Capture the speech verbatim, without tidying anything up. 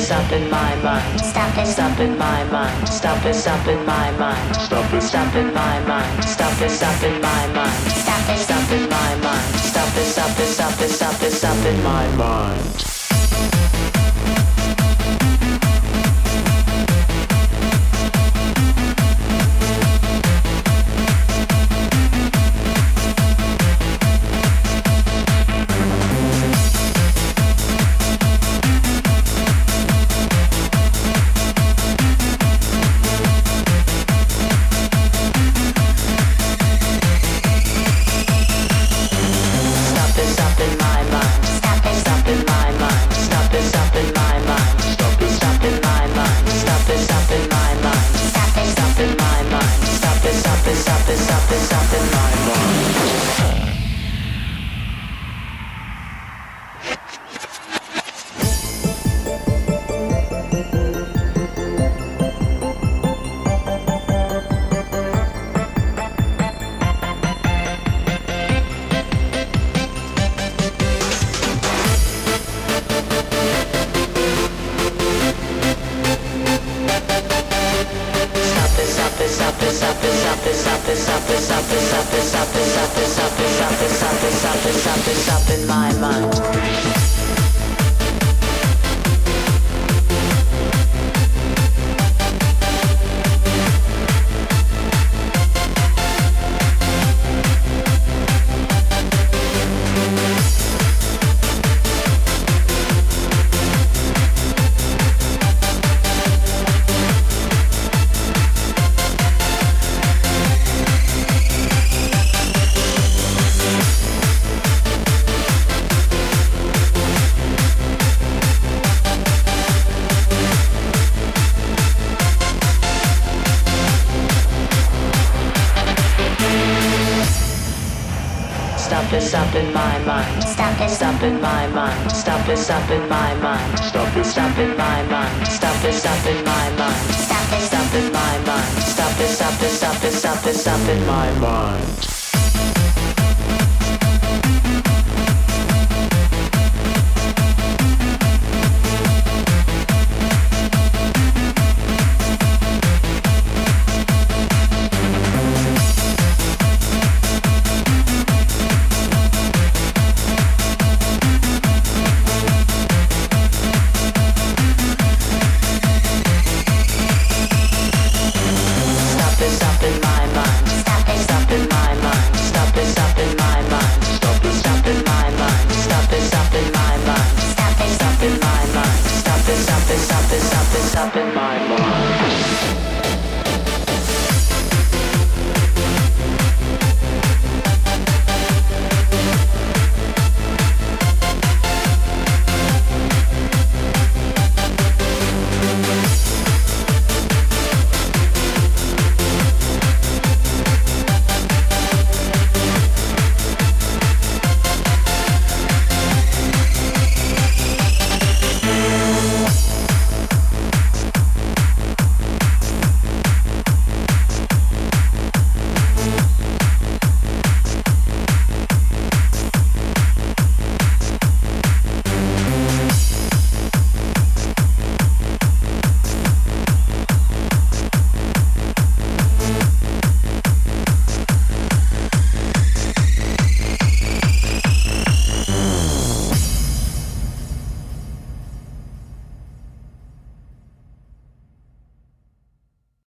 this up in my mind. Stop this up in my mind. Stop this up in my mind. Stop this up in my mind. Stop this up in my mind. Stop this up in my mind. Stop this up this up this up this up in my mind. Stop this up in my mind. Stop this up in my mind. Stop this up in my mind. Stop this up in my mind. Stop this up in my mind. Stop this up in my mind. Stop this up this up this up this up in my mind. Stop this up in my mind.